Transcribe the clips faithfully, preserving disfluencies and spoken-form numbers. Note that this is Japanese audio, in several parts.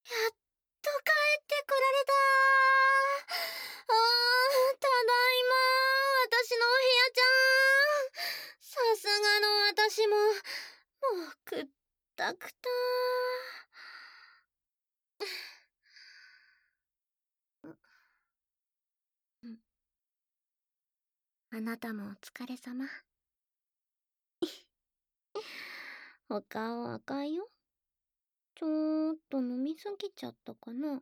やっと帰ってこられた。あー、ただいま、私のお部屋ちゃん。さすがの私も、もうくったくた。あなたもお疲れ様。お顔赤いよ。ちょっと飲みすぎちゃったかな。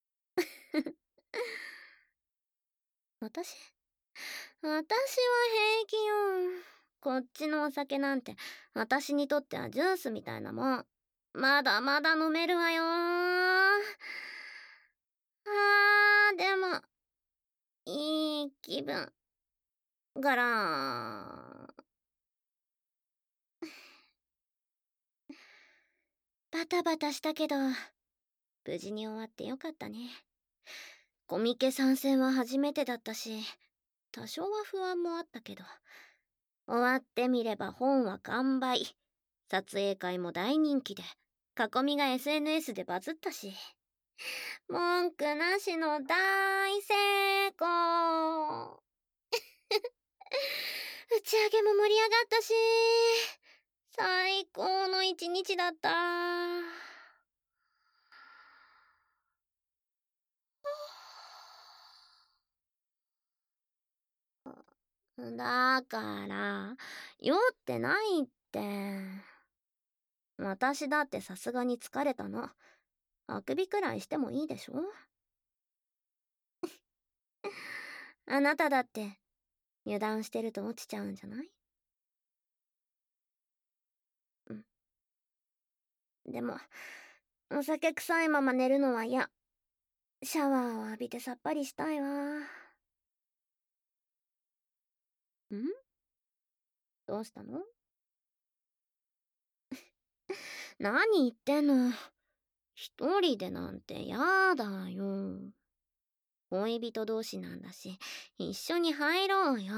私私は平気よ。こっちのお酒なんて、私にとってはジュースみたいなもん。まだまだ飲めるわよ。あー、でも、いい気分。ガラーン。バタバタしたけど、無事に終わってよかったね。コミケ参戦は初めてだったし、多少は不安もあったけど、終わってみれば本は完売。撮影会も大人気で、囲みが エスエヌエス でバズったし、文句なしの大成功。打ち上げも盛り上がったし、最高の一日だった。だから、酔ってないって。私だってさすがに疲れたの。あくびくらいしてもいいでしょ。あなただって油断してると落ちちゃうんじゃない？うん。でも、お酒臭いまま寝るのは嫌。シャワーを浴びてさっぱりしたいわ。ん？どうしたの？何言ってんの。一人でなんてやだよ。恋人同士なんだし、一緒に入ろうよ。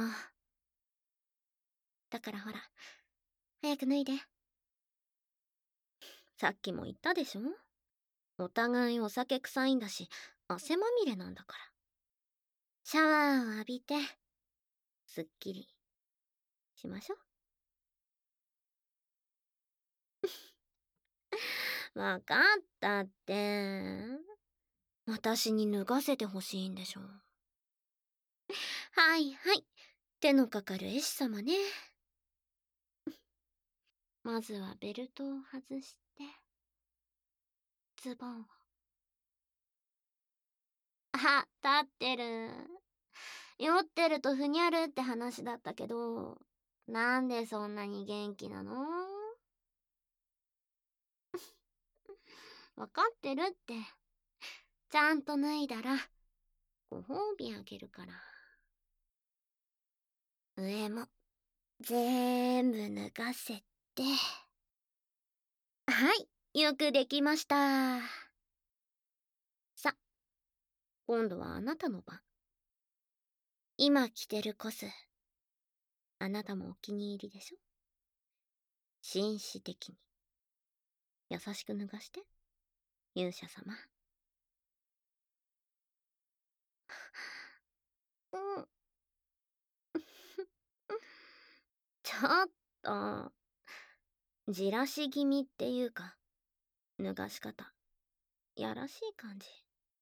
だからほら、早く脱いで。さっきも言ったでしょ？お互いお酒臭いんだし、汗まみれなんだから。シャワーを浴びて、すっきりしましょう。わかったって。私に脱がせてほしいんでしょ。はいはい。手のかかる絵師様ね。まずはベルトを外して、ズボンを。あ、立ってる。酔ってるとふにゃるって話だったけど、なんでそんなに元気なの？わかってるって。ちゃんと脱いだら、ご褒美あげるから。上も、ぜーんぶ脱がせて。はい、よくできました。さ、今度はあなたの番。今着てるコス、あなたもお気に入りでしょ？紳士的に。優しく脱がして、勇者様。うん。ちょっと、じらし気味っていうか、脱がし方、やらしい感じ。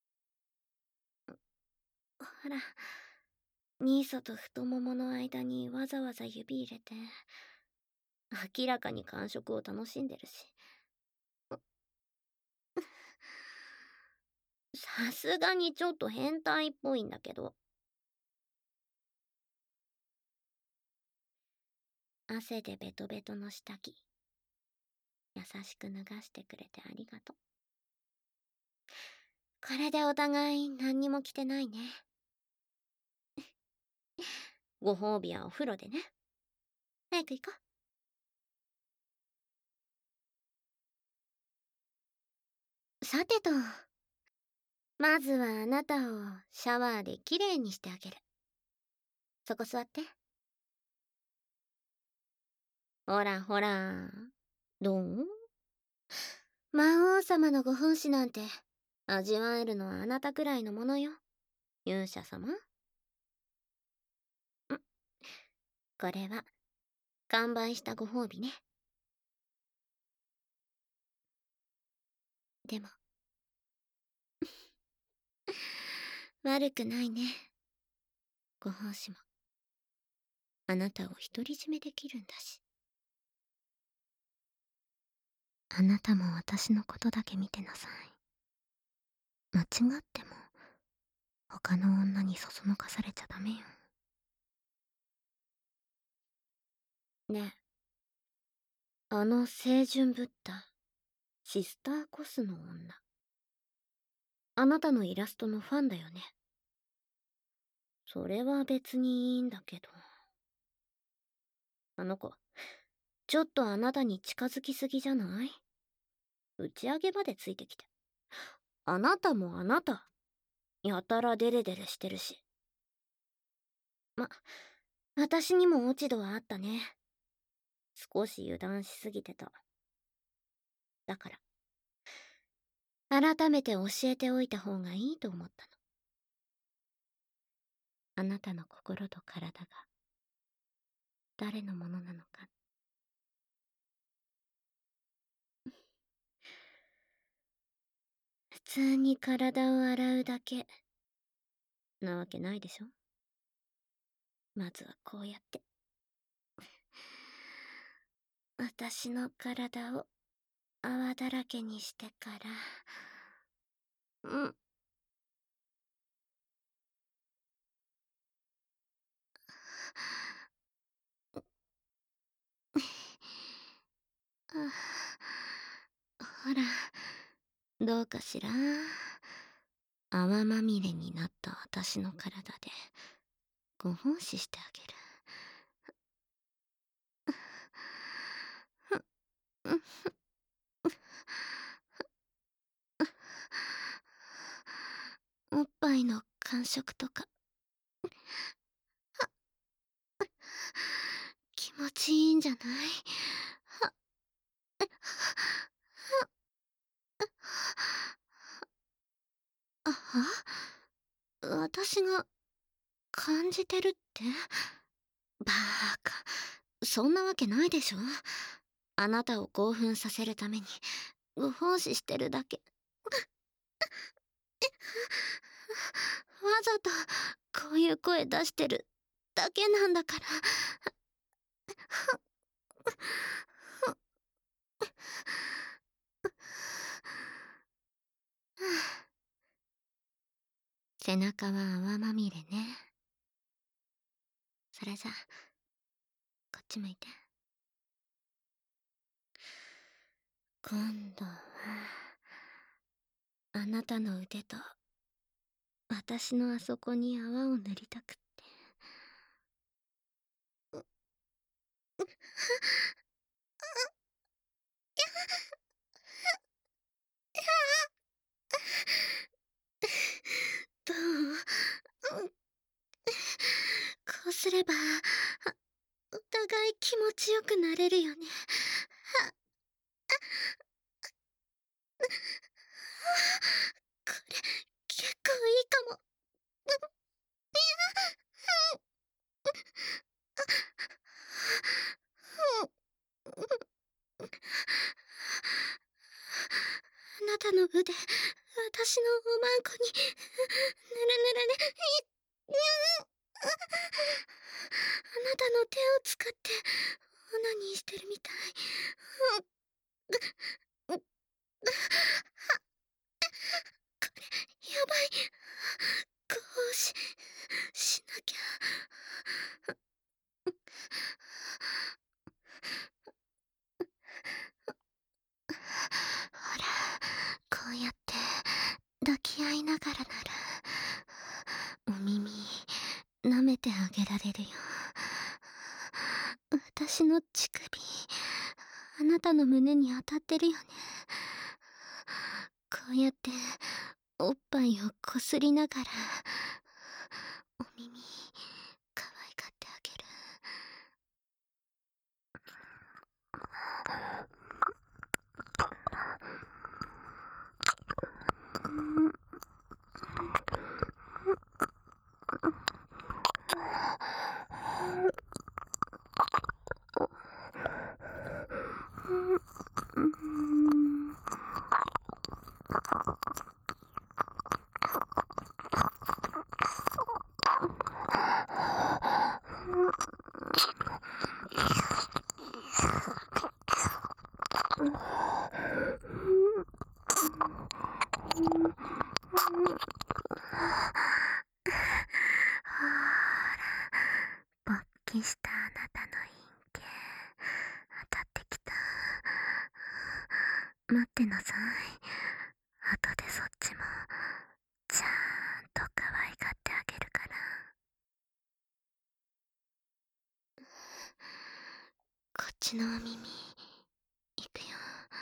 ほら、ニーソと太ももの間にわざわざ指入れて、明らかに感触を楽しんでるし。さすがにちょっと変態っぽいんだけど。汗でベトベトの下着、優しく脱がしてくれてありがとう。これでお互い何にも着てないね。ご褒美はお風呂でね。早く行こう。さてと、まずはあなたをシャワーできれいにしてあげる。そこ座って。ほらほら。どう？魔王様のご奉仕なんて味わえるのはあなたくらいのものよ、勇者様。ん、これは完売したご褒美ね。でも悪くないね。ご奉仕もあなたを独り占めできるんだし。あなたも私のことだけ見てなさい。間違っても他の女にそそのかされちゃダメよ。ねえ、あの清純ぶったシスターコスの女、あなたのイラストのファンだよね。それは別にいいんだけど、あの子ちょっとあなたに近づきすぎじゃない？打ち上げまでついてきて。あなたもあなたやたらデレデレしてるし。ま、私にも落ち度はあったね。少し油断しすぎてた。だから改めて教えておいた方がいいと思ったの。あなたの心と体が誰のものなのか。普通に体を洗うだけなわけないでしょ。まずはこうやって私の体を泡だらけにしてから。うん。ほら、どうかしら。泡まみれになった私の体でご奉仕してあげる。おっぱいの感触とか気持ちいいんじゃない？あは私が感じてるって？バーカ、そんなわけないでしょ。あなたを興奮させるためにご奉仕してるだけ。わざとこういう声出してるだけなんだから。背中は泡まみれね。それじゃこっち向いて。今度はあなたの腕と私のあそこに泡を塗りたくって。どう？こうすればお互い気持ちよくなれるよね。これ結構いいかも。あなたの腕、私のおまんこにぬるぬるね。いにゃあなたの手を使ってオナニーしてるみたい。これやばい。こうししなきゃ。ほら、こうやって抱き合いながらならお耳舐めてあげられるよ。私の乳首あなたの胸に当たってるよね。こうやっておっぱいをこすりながらお耳可愛がってあげる。うん。 たの陰茎当たってきた。待ってなさい。後でそっちもちゃんと可愛がってあげるから。こっちのお耳いくよ。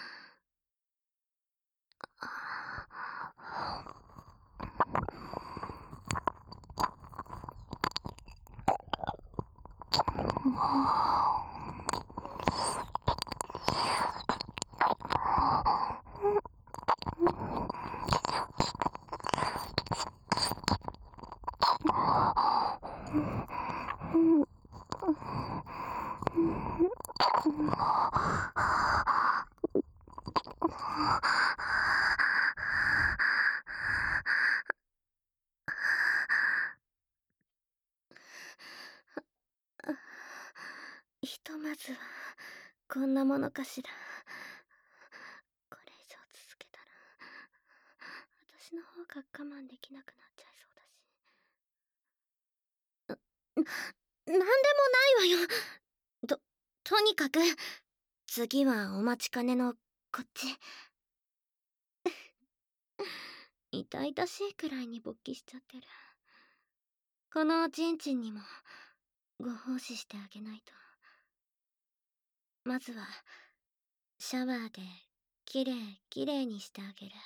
ひとまずはこんなものかしら。これ以上続けたら私の方が我慢できなくなっちゃいそうだし。な、なんでもないわよ。と、とにかく次はお待ちかねのこっち。痛々しいくらいに勃起しちゃってる。このおちんちんにもご奉仕してあげないと。まずはシャワーできれいきれいにしてあげる。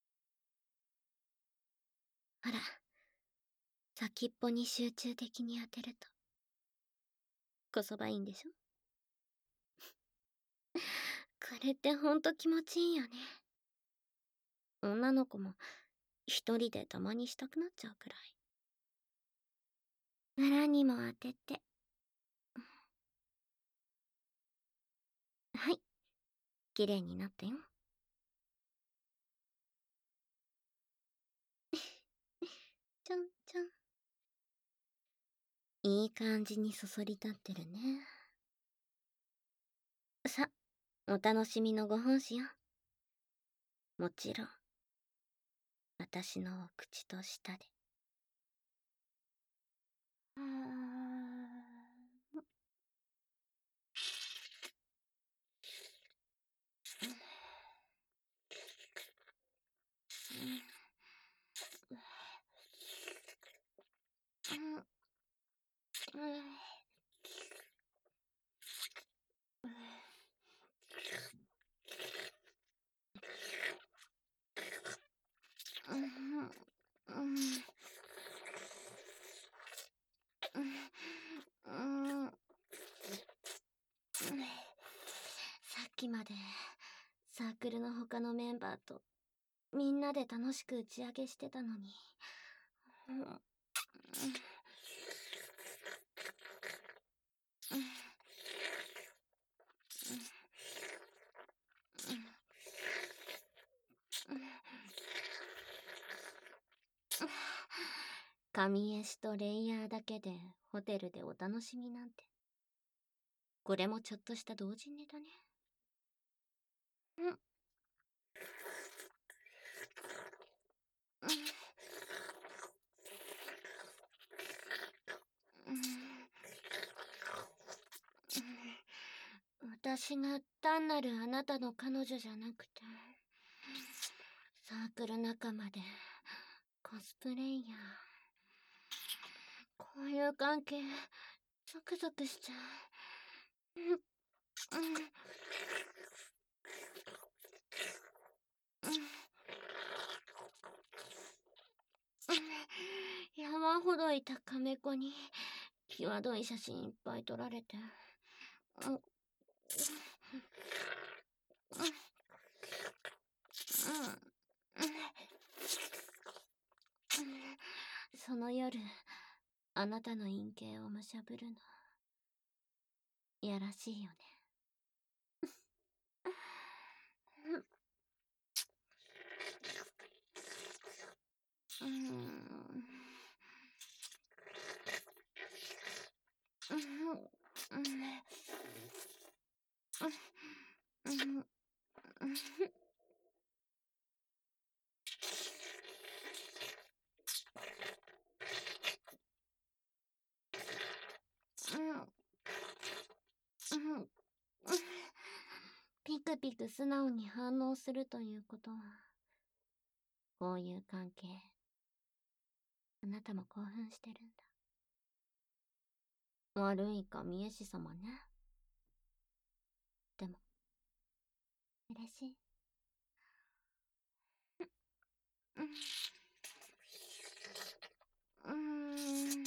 ほら、先っぽに集中的に当てるとこそばいいんでしょ。これってほんと気持ちいいよね。女の子も一人でたまにしたくなっちゃうくらい。裏にも当てて。はい、きれいになったよ。ちょんちょん。いい感じにそそり立ってるね。さ、お楽しみのご奉仕よ。もちろん私のお口と舌で。あさっきまでサークルの他のメンバーとみんなで楽しく打ち上げしてたのに。神絵師とレイヤーだけでホテルでお楽しみなんて、これもちょっとした同人ネタね。私が単なるあなたの彼女じゃなくて、サークル仲間でコスプレイヤー。こういう関係ゾクゾクしちゃう。うんうん山ほどいたカメ子に際どい写真いっぱい撮られて、その夜あなたの陰茎をむしゃぶるのやらしいよね。うんうんピクピク素直に反応するということは、こういう関係、あなたも興奮してるんだ。悪いか、三重師様ね。でも、嬉しい。うーん。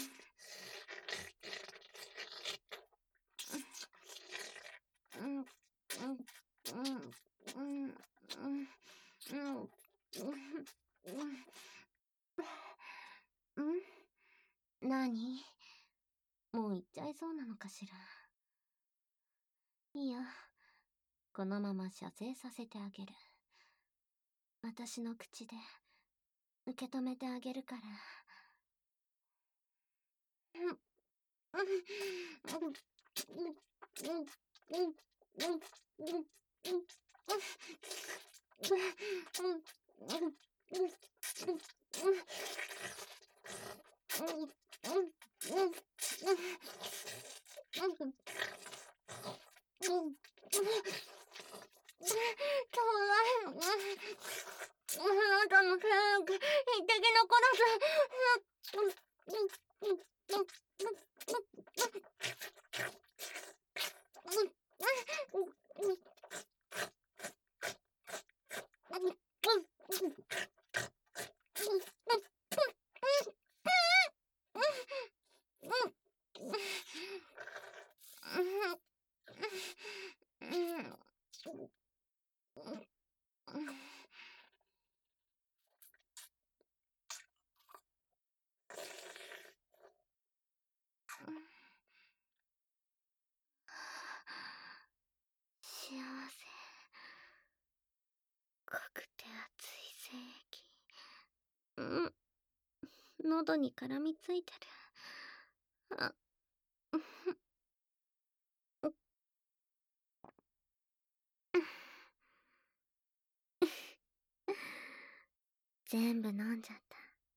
うん、うん、うん、うん、うん、うん、うん、うん、なにもう行っちゃいそうなのかしら。いいよ。このまま射精させてあげる。私の口で受け止めてあげるから。うん、うん、うん、うん、うん、うん、うん、うん、あなたの手が一滴残らず。幸せ。濃くて熱い精液。うん。喉に絡みついてる。あ、全部飲んじゃった。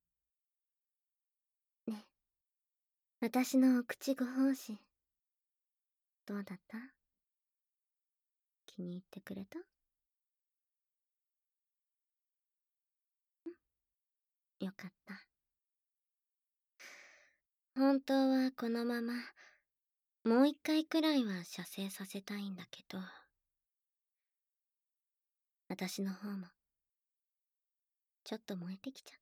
ね。私のお口ご奉仕。どうだった？気に入ってくれた？よかった。本当はこのまま、もう一回くらいは射精させたいんだけど、私の方も、ちょっと燃えてきちゃった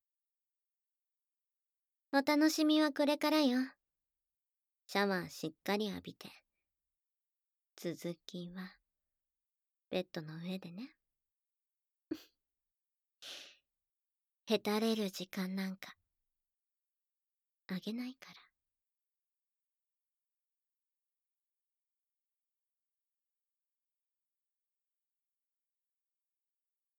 。お楽しみはこれからよ。シャワーしっかり浴びて。続きは、ベッドの上でね。へたれる時間なんか、あげないから。